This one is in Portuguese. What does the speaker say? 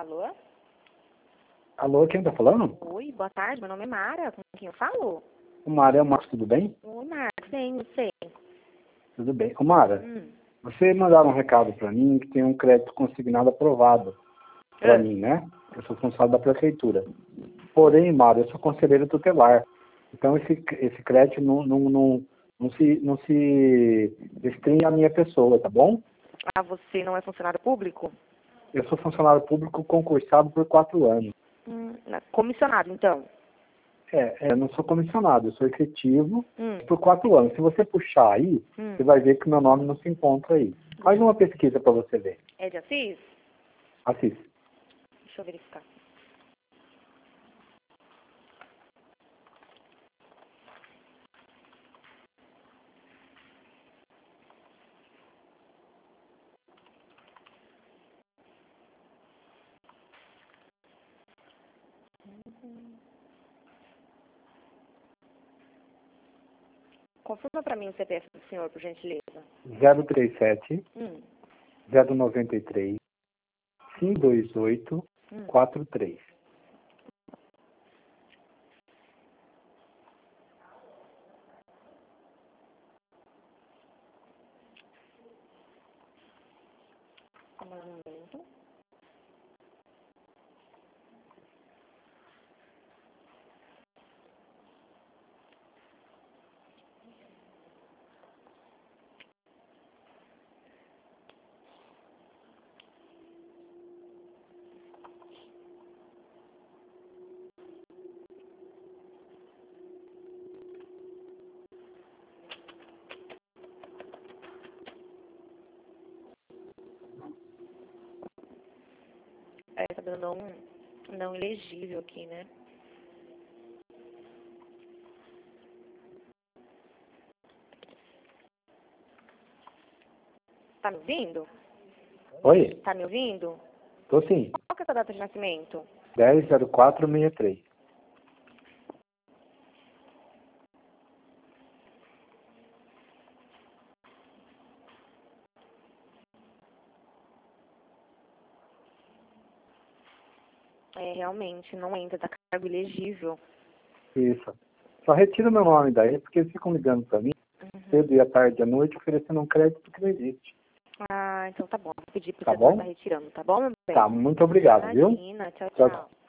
Alô? Alô, quem tá falando? Oi, boa tarde, meu nome é Mara, com quem eu falo? O Mara, é o Marcos, tudo bem? Oi, Marcos, bem, você? Tudo bem. Ô Mara, Hum. você mandaram um recado para mim que tem um crédito consignado aprovado para mim, né? Eu sou funcionário da prefeitura. Porém, Mara, eu sou conselheiro tutelar. Então, esse crédito não se restringe à minha pessoa, tá bom? Ah, você não é funcionário público? Eu sou funcionário público concursado por 4 anos. Comissionado, então? Eu não sou comissionado, eu sou efetivo Hum. por 4 anos. Se você puxar aí, você vai ver que meu nome não se encontra aí. Faz uma pesquisa para você ver. É de Assis? Assista. Deixa eu verificar. Confirma para mim o CPF do senhor, por gentileza. 037 Hum. 093 528 43. Um momento. Tá dando não elegível aqui, né? Tá me ouvindo? Oi? Tá me ouvindo? Tô sim. Qual que é a sua data de nascimento? 100463. Realmente, não entra, tá cargo elegível. Isso. Só retira meu nome daí, porque eles ficam ligando para mim, cedo e à tarde e à noite, oferecendo um crédito que não existe. Ah, então tá bom. Vou pedir pro Tá setor bom? tá retirando, tá bom, meu bem? Tá, muito obrigado, viu? Imagina, tchau, Tchau, tchau. tchau.